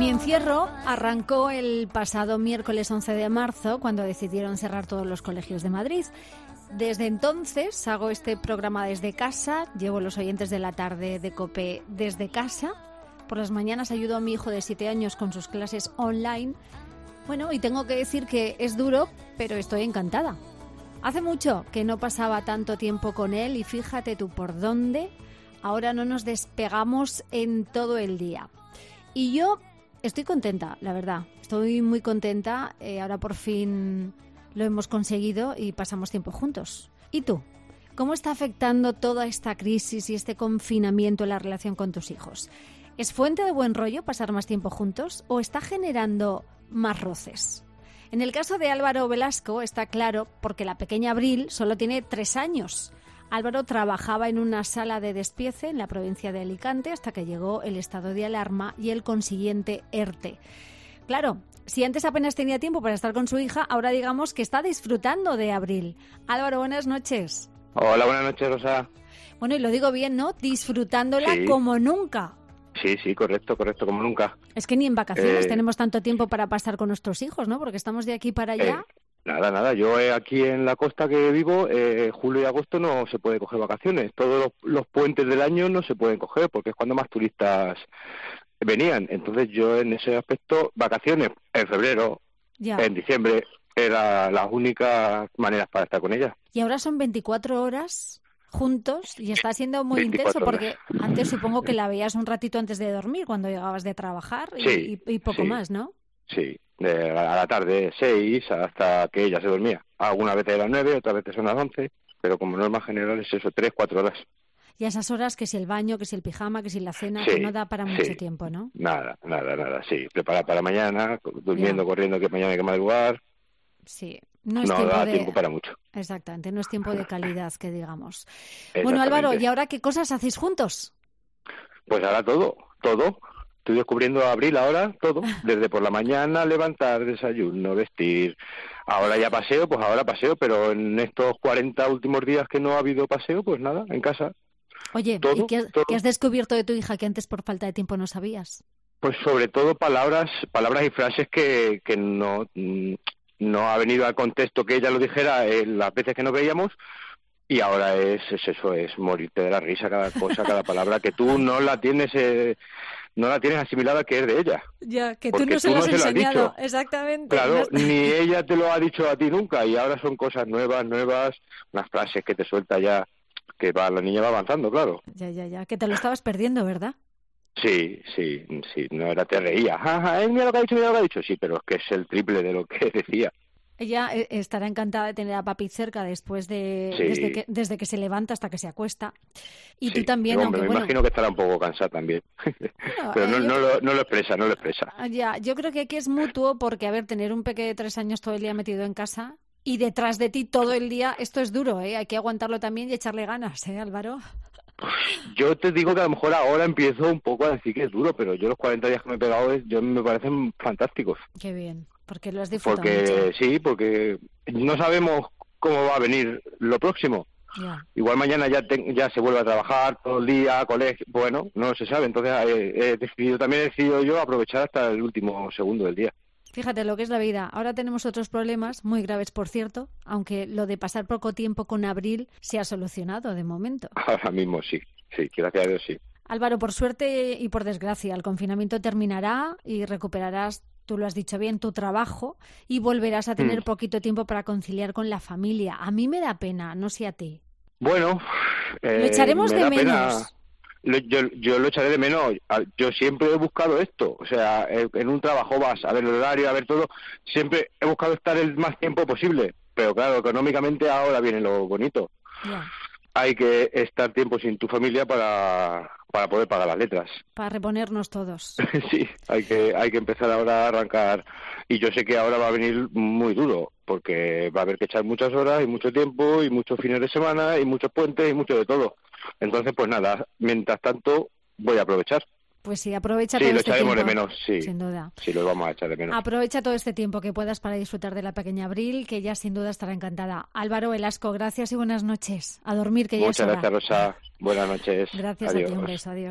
Mi encierro arrancó el pasado miércoles 11 de marzo, cuando decidieron cerrar todos los colegios de Madrid. Desde entonces hago este programa desde casa, llevo los oyentes de la tarde de COPE desde casa. Por las mañanas ayudo a mi hijo de 7 años con sus clases online. Bueno, y tengo que decir que es duro, pero estoy encantada. Hace mucho que no pasaba tanto tiempo con él y fíjate tú por dónde, ahora no nos despegamos en todo el día. Y yo estoy contenta, la verdad. Estoy muy contenta. Ahora por fin lo hemos conseguido y pasamos tiempo juntos. ¿Y tú? ¿Cómo está afectando toda esta crisis y este confinamiento en la relación con tus hijos? ¿Es fuente de buen rollo pasar más tiempo juntos o está generando más roces? En el caso de Álvaro Velasco está claro porque la pequeña Abril solo tiene 3 años. Álvaro trabajaba en una sala de despiece en la provincia de Alicante hasta que llegó el estado de alarma y el consiguiente ERTE. Claro, si antes apenas tenía tiempo para estar con su hija, ahora digamos que está disfrutando de Abril. Álvaro, buenas noches. Hola, buenas noches, Rosa. Bueno, y lo digo bien, ¿no? Disfrutándola Sí. como nunca. Sí, correcto, como nunca. Es que ni en vacaciones tenemos tanto tiempo para pasar con nuestros hijos, ¿no? Porque estamos de aquí para allá. Nada. Yo aquí en la costa que vivo, julio y agosto no se puede coger vacaciones. Todos los puentes del año no se pueden coger porque es cuando más turistas venían. Entonces yo en ese aspecto, vacaciones en febrero, Ya. en diciembre, eran las únicas maneras para estar con ella. Y ahora son 24 horas juntos y está siendo muy 24 intenso porque horas. antes supongo que la veías un ratito antes de dormir cuando llegabas de trabajar y poco sí. más, ¿no? Sí, a la tarde 6 hasta que ella se dormía. Algunas veces eran 9, otras veces son las 11, pero como norma general es eso, 3-4 horas. Y a esas horas que si el baño, que si el pijama, que si la cena, Sí, que no da para mucho sí. tiempo, ¿no? Nada, sí. Preparar para mañana, durmiendo, Ya. corriendo, que mañana hay que madrugar. Sí, no es No tiempo da de... tiempo para mucho. Exactamente, no es tiempo de calidad, que digamos. Exactamente. Bueno, Álvaro, ¿y ahora qué cosas hacéis juntos? Pues ahora todo. Estoy descubriendo a Abril ahora, todo. Desde por la mañana, levantar, desayuno, vestir. Ahora ya paseo, pues ahora paseo, pero en estos 40 últimos días que no ha habido paseo, pues nada, en casa. Oye, Todo, ¿y qué todo. has descubierto de tu hija que antes por falta de tiempo no sabías? Pues sobre todo palabras y frases que no ha venido al contexto que ella lo dijera las veces que nos veíamos, y ahora es eso, es morirte de la risa cada cosa, cada palabra que tú no la tienes asimilada que es de ella. Ya, que tú Porque no se lo has has enseñado, dicho. exactamente. Claro, ni ella te lo ha dicho a ti nunca, y ahora son cosas nuevas, unas frases que te suelta ya, que la niña va avanzando, claro. Ya, que te lo estabas perdiendo, ¿verdad? Sí, no era, te reía, mira lo que ha dicho, sí, pero es que es el triple de lo que decía. Ella estará encantada de tener a papi cerca después de Sí. desde que se levanta hasta que se acuesta. Y Sí, tú también, hombre, aunque me bueno, imagino que estará un poco cansada también. bueno, Pero yo no lo expresa. ya, yo creo que aquí es mutuo porque, a ver, tener un peque de 3 años todo el día metido en casa y detrás de ti todo el día, esto es duro, ¿eh? Hay que aguantarlo también y echarle ganas, ¿eh, Álvaro? Yo te digo que a lo mejor ahora empiezo un poco a decir que es duro, pero yo los 40 días que me he pegado me parecen fantásticos. Qué bien, porque lo has disfrutado mucho. Porque no sabemos cómo va a venir lo próximo. Ya. Igual mañana ya se vuelve a trabajar todo el día, colegio, bueno, no se sabe. Entonces he decidido yo aprovechar hasta el último segundo del día. Fíjate lo que es la vida. Ahora tenemos otros problemas, muy graves por cierto, aunque lo de pasar poco tiempo con Abril se ha solucionado de momento. Ahora mismo sí, gracias a Dios sí. Álvaro, por suerte y por desgracia, el confinamiento terminará y recuperarás, tú lo has dicho bien, tu trabajo y volverás a tener poquito tiempo para conciliar con la familia. A mí me da pena, no sé a ti. Bueno, Lo echaremos me de da menos. pena. Yo lo echaré de menos. Yo siempre he buscado esto. O sea, en un trabajo vas a ver el horario, a ver todo. Siempre he buscado estar el más tiempo posible. Pero claro, económicamente ahora viene lo bonito. Ya, Hay que estar tiempo sin tu familia para poder pagar las letras. para reponernos todos. Sí, hay que empezar ahora a arrancar. Y yo sé que ahora va a venir muy duro, porque va a haber que echar muchas horas y mucho tiempo y muchos fines de semana y muchos puentes y mucho de todo. Entonces, pues nada, mientras tanto voy a aprovechar. Pues sí, aprovecha Sí, todo lo este echaremos tiempo. de menos, sí. Sin duda. Sí, lo vamos a echar de menos. Aprovecha todo este tiempo que puedas para disfrutar de la pequeña Abril, que ella sin duda estará encantada. Álvaro Velasco, gracias y buenas noches. A dormir, que ya es Muchas hora. gracias, Rosa. Buenas noches. Gracias Adiós. a ti, un beso, adiós.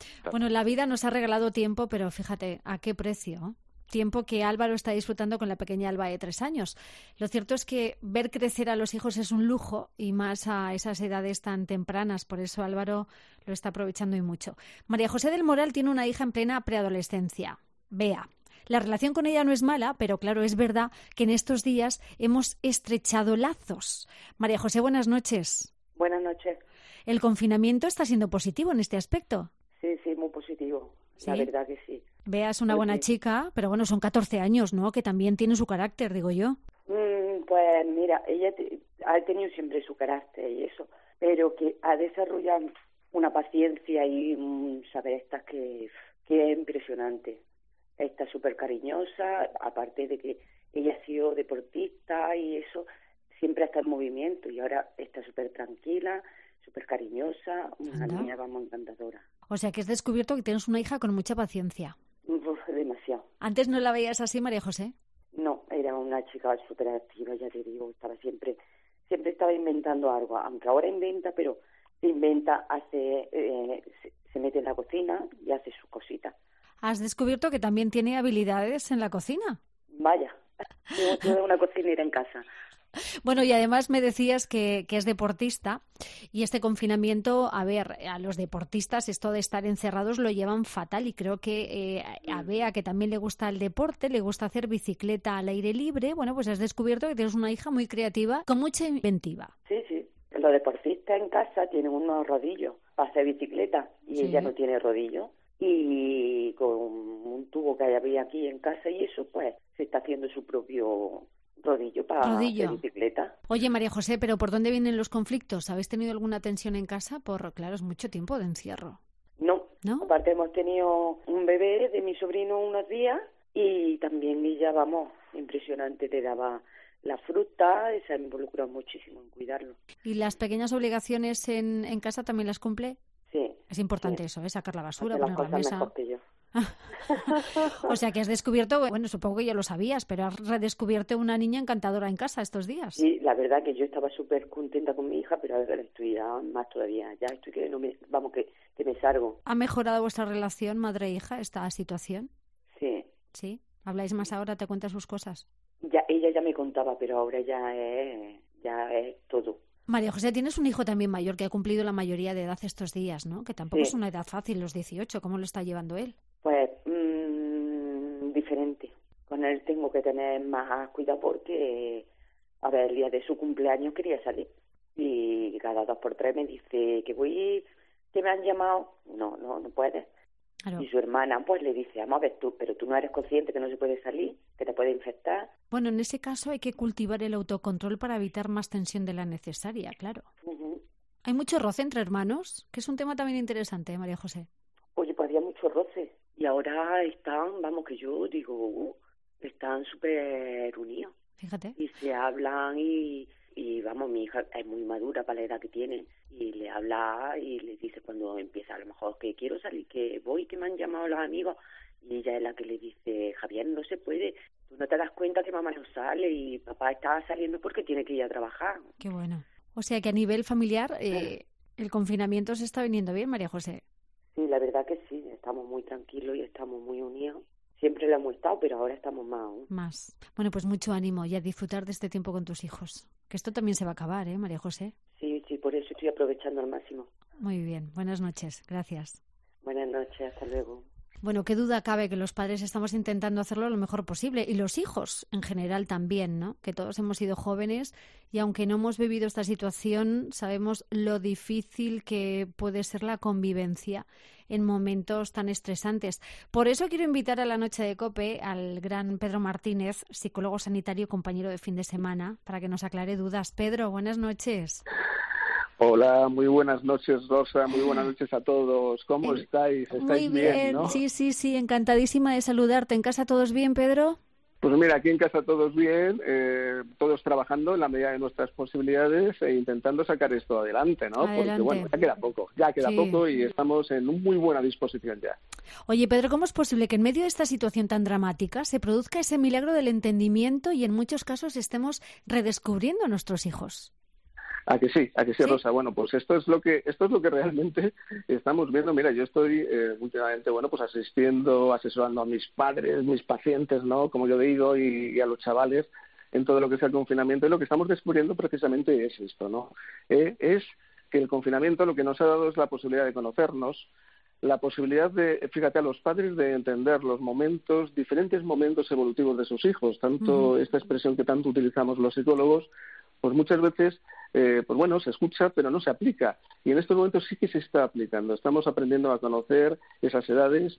Bueno, la vida nos ha regalado tiempo, pero fíjate, ¿a qué precio? Tiempo que Álvaro está disfrutando con la pequeña Alba de 3 años. Lo cierto es que ver crecer a los hijos es un lujo y más a esas edades tan tempranas. Por eso Álvaro lo está aprovechando y mucho. María José del Moral tiene una hija en plena preadolescencia, Bea. La relación con ella no es mala, pero claro, es verdad que en estos días hemos estrechado lazos. María José, buenas noches. Buenas noches. ¿El confinamiento está siendo positivo en este aspecto? Sí, muy positivo. ¿Sí? La verdad que sí. Bea es una buena chica, pero bueno, son 14 años, ¿no? Que también tiene su carácter, digo yo. Pues mira, ella ha tenido siempre su carácter y eso, pero que ha desarrollado una paciencia y un saber estar que es impresionante. Está súper cariñosa, aparte de que ella ha sido deportista y eso, siempre está en movimiento y ahora está súper tranquila, súper cariñosa, una niña, vamos, encantadora. O sea que has descubierto que tienes una hija con mucha paciencia. Demasiado. ¿Antes no la veías así, María José? No, era una chica súper activa, ya te digo, siempre estaba inventando algo, aunque ahora inventa, pero se mete en la cocina y hace sus cositas. ¿Has descubierto que también tiene habilidades en la cocina? Vaya, tengo una cocinera en casa. Bueno, y además me decías que es deportista y este confinamiento, a ver, a los deportistas esto de estar encerrados lo llevan fatal y creo que a Bea, que también le gusta el deporte, le gusta hacer bicicleta al aire libre, bueno, pues has descubierto que tienes una hija muy creativa, con mucha inventiva. Sí, los deportistas en casa tienen unos rodillos para hacer bicicleta y ella no tiene rodillos y con un tubo que había aquí en casa y eso, pues se está haciendo su propio rodillo para hacer bicicleta. Oye, María José, ¿pero por dónde vienen los conflictos? ¿Habéis tenido alguna tensión en casa? Claro, es mucho tiempo de encierro. No, aparte hemos tenido un bebé de mi sobrino unos días y también ella, vamos, impresionante, le daba la fruta, se ha involucrado muchísimo en cuidarlo. ¿Y las pequeñas obligaciones en casa también las cumple? Sí. Es importante eso, sacar la basura, poner la mesa. Mejor que yo. O sea que has descubierto, bueno, supongo que ya lo sabías, pero has redescubierto una niña encantadora en casa estos días. Sí, la verdad que yo estaba súper contenta con mi hija, pero ahora estoy ya más todavía. Ya estoy que me salgo. ¿Ha mejorado vuestra relación madre-hija esta situación? Sí. ¿Sí? ¿Habláis más ahora? ¿Te cuenta sus cosas? Ya, ella ya me contaba, pero ahora ya es todo. María José, tienes un hijo también mayor que ha cumplido la mayoría de edad estos días, ¿no? Que tampoco es una edad fácil, los 18. ¿Cómo lo está llevando él? Pues diferente. Con él tengo que tener más cuidado porque, a ver, el día de su cumpleaños quería salir y cada 2 por 3 me dice que me han llamado. No puedes. Claro. Y su hermana pues le dice, vamos a ver pero tú no eres consciente que no se puede salir, que te puede infectar. Bueno, en ese caso hay que cultivar el autocontrol para evitar más tensión de la necesaria, claro. ¿Hay mucho roce entre hermanos? Que es un tema también interesante, María José. Oye, pues había mucho roce y ahora están, vamos, que yo digo, están súper unidos. Fíjate. Y se hablan y vamos, mi hija es muy madura para la edad que tiene y le habla y le dice cuando empieza a lo mejor que quiero salir, que voy, que me han llamado los amigos y ella es la que le dice, Javier, no se puede, tú no te das cuenta que mamá no sale y papá está saliendo porque tiene que ir a trabajar. Qué bueno. O sea que a nivel familiar el confinamiento se está viniendo bien, María José. Sí, la verdad que sí, estamos muy tranquilos y estamos muy unidos. Siempre lo hemos estado, pero ahora estamos más aún. Más. Bueno, pues mucho ánimo y a disfrutar de este tiempo con tus hijos. Que esto también se va a acabar, ¿eh, María José? Sí, por eso estoy aprovechando al máximo. Muy bien. Buenas noches. Gracias. Buenas noches. Hasta luego. Bueno, qué duda cabe que los padres estamos intentando hacerlo lo mejor posible y los hijos en general también, ¿no? Que todos hemos sido jóvenes y aunque no hemos vivido esta situación, sabemos lo difícil que puede ser la convivencia en momentos tan estresantes. Por eso quiero invitar a la noche de COPE al gran Pedro Martínez, psicólogo sanitario, compañero de fin de semana, para que nos aclare dudas. Pedro, buenas noches. Hola, muy buenas noches, Rosa, muy buenas noches a todos. ¿Cómo estáis? ¿Estáis muy bien, ¿no? Sí, encantadísima de saludarte. ¿En casa todos bien, Pedro? Pues mira, aquí en casa todos bien, todos trabajando en la medida de nuestras posibilidades e intentando sacar esto adelante, ¿no? Adelante. Porque bueno, ya queda poco y estamos en muy buena disposición ya. Oye, Pedro, ¿cómo es posible que en medio de esta situación tan dramática se produzca ese milagro del entendimiento y en muchos casos estemos redescubriendo a nuestros hijos? A que sí, ¿Sí? Rosa. Bueno, pues esto es lo que realmente estamos viendo. Mira, yo estoy últimamente, bueno, pues asesorando a mis padres, mis pacientes, ¿no? Como yo digo, y a los chavales en todo lo que sea el confinamiento. Y lo que estamos descubriendo precisamente es esto, ¿no? Es que el confinamiento lo que nos ha dado es la posibilidad de conocernos, la posibilidad de, fíjate, a los padres de entender los diferentes momentos evolutivos de sus hijos, tanto esta expresión que tanto utilizamos los psicólogos, pues muchas veces, pues bueno, se escucha pero no se aplica. Y en estos momentos sí que se está aplicando. Estamos aprendiendo a conocer esas edades,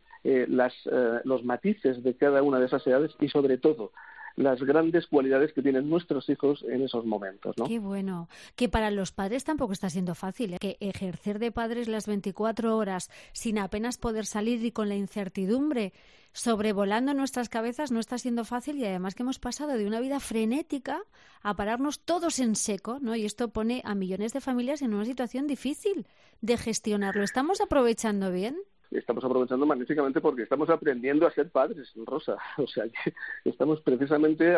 los matices de cada una de esas edades y sobre todo las grandes cualidades que tienen nuestros hijos en esos momentos, ¿no? Qué bueno. Que para los padres tampoco está siendo fácil, ¿eh? Que ejercer de padres las 24 horas sin apenas poder salir y con la incertidumbre sobrevolando nuestras cabezas no está siendo fácil, y además que hemos pasado de una vida frenética a pararnos todos en seco, ¿no? Y esto pone a millones de familias en una situación difícil de gestionarlo. ¿Estamos aprovechando bien? Estamos aprovechando magníficamente porque estamos aprendiendo a ser padres, Rosa. O sea, que estamos precisamente a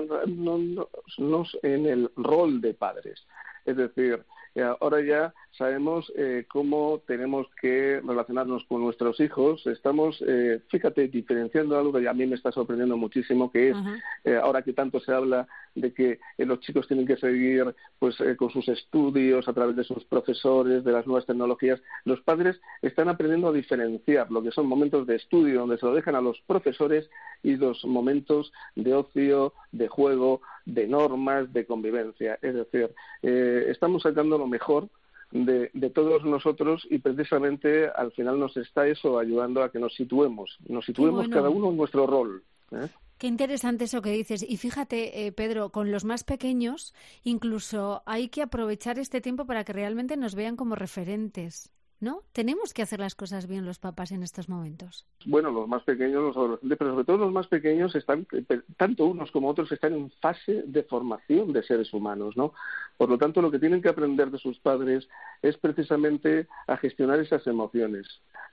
situarnos en el rol de padres. Es decir, ahora ya sabemos cómo tenemos que relacionarnos con nuestros hijos. Estamos, fíjate, diferenciando algo que a mí me está sorprendiendo muchísimo, que es, ahora que tanto se habla de que los chicos tienen que seguir pues con sus estudios a través de sus profesores, de las nuevas tecnologías, los padres están aprendiendo a diferenciar lo que son momentos de estudio, donde se lo dejan a los profesores, y los momentos de ocio, de juego, de normas, de convivencia. Es decir, estamos sacando lo mejor de todos nosotros, y precisamente al final nos está eso ayudando a que nos situemos bueno, cada uno en nuestro rol. Qué interesante eso que dices. Y fíjate, Pedro, con los más pequeños incluso hay que aprovechar este tiempo para que realmente nos vean como referentes, ¿no? Tenemos que hacer las cosas bien los papás en estos momentos. Bueno, los más pequeños, los adolescentes, pero sobre todo los más pequeños están, tanto unos como otros, están en fase de formación de seres humanos, ¿no? Por lo tanto, lo que tienen que aprender de sus padres es precisamente a gestionar esas emociones,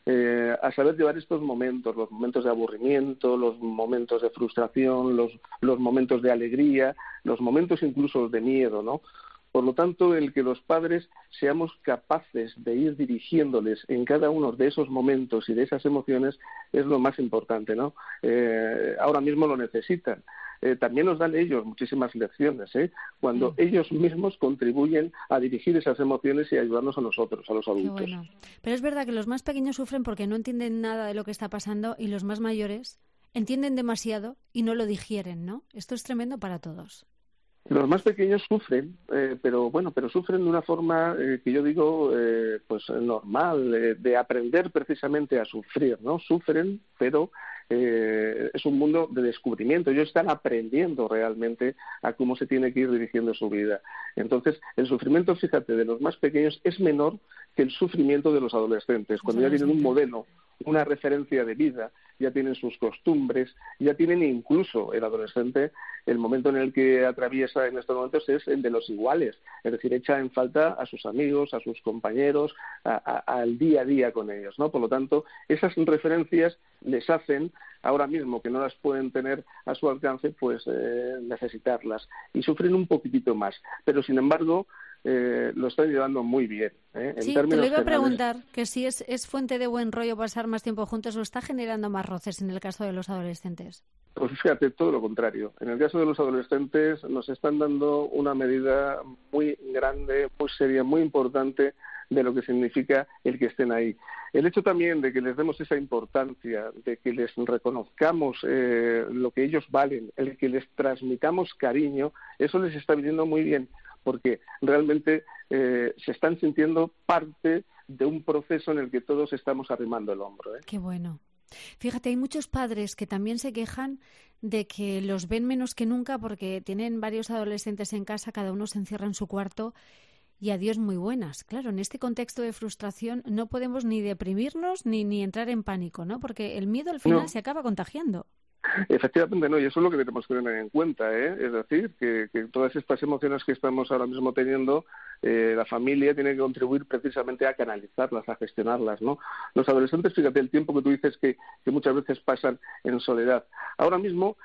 a saber llevar estos momentos, los momentos de aburrimiento, los momentos de frustración, los momentos de alegría, los momentos incluso de miedo, ¿no? Por lo tanto, el que los padres seamos capaces de ir dirigiéndoles en cada uno de esos momentos y de esas emociones es lo más importante, ¿no? Ahora mismo lo necesitan. También nos dan ellos muchísimas lecciones, cuando ellos mismos contribuyen a dirigir esas emociones y a ayudarnos a nosotros, a los adultos. Qué bueno. Pero es verdad que los más pequeños sufren porque no entienden nada de lo que está pasando, y los más mayores entienden demasiado y no lo digieren, ¿no? Esto es tremendo para todos. Los más pequeños sufren, pero sufren de una forma que yo digo pues normal, de aprender precisamente a sufrir, ¿no? Sufren, pero es un mundo de descubrimiento. Ellos están aprendiendo realmente a cómo se tiene que ir dirigiendo su vida. Entonces, el sufrimiento, fíjate, de los más pequeños es menor que el sufrimiento de los adolescentes, cuando ya tienen un modelo, una referencia de vida, ya tienen sus costumbres, ya tienen incluso el adolescente, el momento en el que atraviesa en estos momentos es el de los iguales, es decir, echa en falta a sus amigos, a sus compañeros, al día a día con ellos, ¿no? Por lo tanto, esas referencias les hacen, ahora mismo que no las pueden tener a su alcance, pues necesitarlas, y sufren un poquitito más, pero sin embargo lo están llevando muy bien. Sí, te lo iba a preguntar, que si es fuente de buen rollo pasar más tiempo juntos o está generando más roces en el caso de los adolescentes. Pues fíjate, todo lo contrario. En el caso de los adolescentes nos están dando una medida muy grande, muy seria, muy importante de lo que significa el que estén ahí. El hecho también de que les demos esa importancia, de que les reconozcamos lo que ellos valen, el que les transmitamos cariño, eso les está viniendo muy bien, porque realmente se están sintiendo parte de un proceso en el que todos estamos arrimando el hombro. Qué bueno. Fíjate, hay muchos padres que también se quejan de que los ven menos que nunca porque tienen varios adolescentes en casa, cada uno se encierra en su cuarto y adiós muy buenas. Claro, en este contexto de frustración no podemos ni deprimirnos ni entrar en pánico, ¿no? Porque el miedo al final se acaba contagiando. Efectivamente, no, y eso es lo que tenemos que tener en cuenta, Es decir, que todas estas emociones que estamos ahora mismo teniendo La familia tiene que contribuir precisamente a canalizarlas, a gestionarlas, ¿no? Los adolescentes, fíjate, el tiempo que tú dices que muchas veces pasan en soledad. Ahora mismo,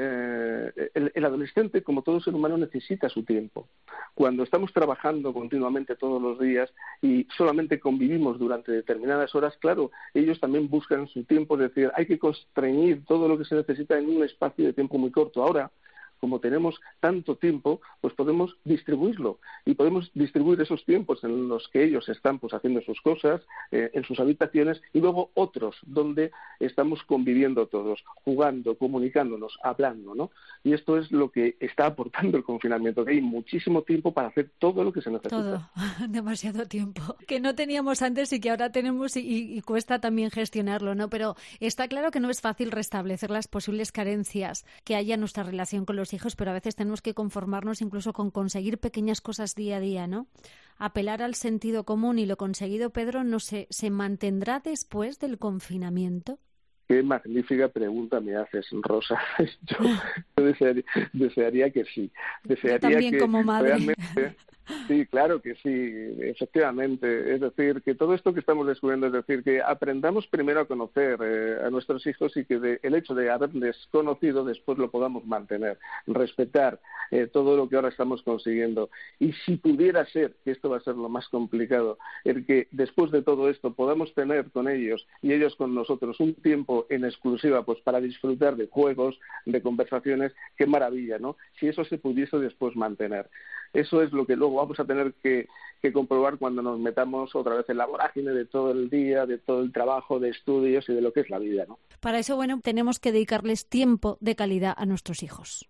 el adolescente, como todo ser humano, necesita su tiempo. Cuando estamos trabajando continuamente todos los días y solamente convivimos durante determinadas horas, claro, ellos también buscan su tiempo, es decir, hay que constreñir todo lo que se necesita en un espacio de tiempo muy corto. Ahora, como tenemos tanto tiempo, pues podemos distribuirlo y podemos distribuir esos tiempos en los que ellos están pues haciendo sus cosas, en sus habitaciones, y luego otros donde estamos conviviendo todos, jugando, comunicándonos, hablando, ¿no? Y esto es lo que está aportando el confinamiento, que hay muchísimo tiempo para hacer todo lo que se necesita. Todo, demasiado tiempo, que no teníamos antes y que ahora tenemos y cuesta también gestionarlo, ¿no? Pero está claro que no es fácil restablecer las posibles carencias que haya en nuestra relación con los hijos, pero a veces tenemos que conformarnos incluso con conseguir pequeñas cosas día a día, ¿no? Apelar al sentido común, y lo conseguido, Pedro, no sé, ¿se mantendrá después del confinamiento? Qué magnífica pregunta me haces, Rosa. Yo desearía que sí. Desearía yo también que como madre. Realmente, sí, claro que sí, efectivamente. Es decir, que todo esto que estamos descubriendo, es decir, que aprendamos primero a conocer a nuestros hijos y que el hecho de haberles conocido después lo podamos mantener, respetar todo lo que ahora estamos consiguiendo. Y si pudiera ser, que esto va a ser lo más complicado, el que después de todo esto podamos tener con ellos y ellos con nosotros un tiempo en exclusiva pues para disfrutar de juegos, de conversaciones, qué maravilla, ¿no? Si eso se pudiese después mantener. Eso es lo que luego vamos a tener que comprobar cuando nos metamos otra vez en la vorágine de todo el día, de todo el trabajo, de estudios y de lo que es la vida, ¿no? Para eso, bueno, tenemos que dedicarles tiempo de calidad a nuestros hijos.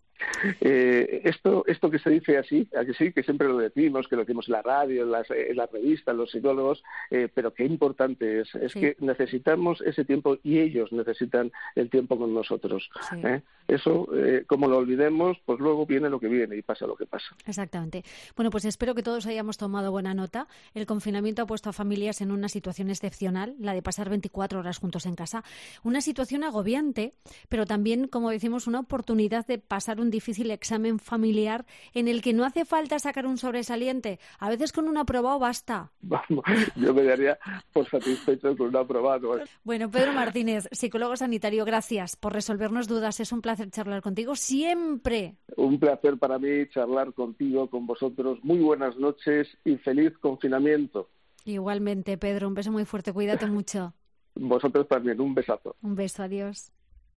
Esto que se dice así, a que sí, que siempre lo decimos, que lo decimos en la radio, en las revistas, los psicólogos, pero qué importante es sí. Que necesitamos ese tiempo y ellos necesitan el tiempo con nosotros. Sí. Eso, como lo olvidemos, pues luego viene lo que viene y pasa lo que pasa. Exactamente. Bueno, pues espero que todos hayamos tomado buena nota. El confinamiento ha puesto a familias en una situación excepcional, la de pasar 24 horas juntos en casa. Una situación agobiante, pero también, como decimos, una oportunidad de pasar un difícil examen familiar en el que no hace falta sacar un sobresaliente. A veces con un aprobado basta. Vamos, yo me daría por satisfecho con un aprobado. Bueno, Pedro Martínez, psicólogo sanitario, gracias por resolvernos dudas. Es un placer charlar contigo siempre. Un placer para mí charlar contigo, con vosotros. Muy buenas noches y feliz confinamiento. Igualmente, Pedro, un beso muy fuerte. Cuídate mucho. Vosotros también, un besazo. Un beso, adiós.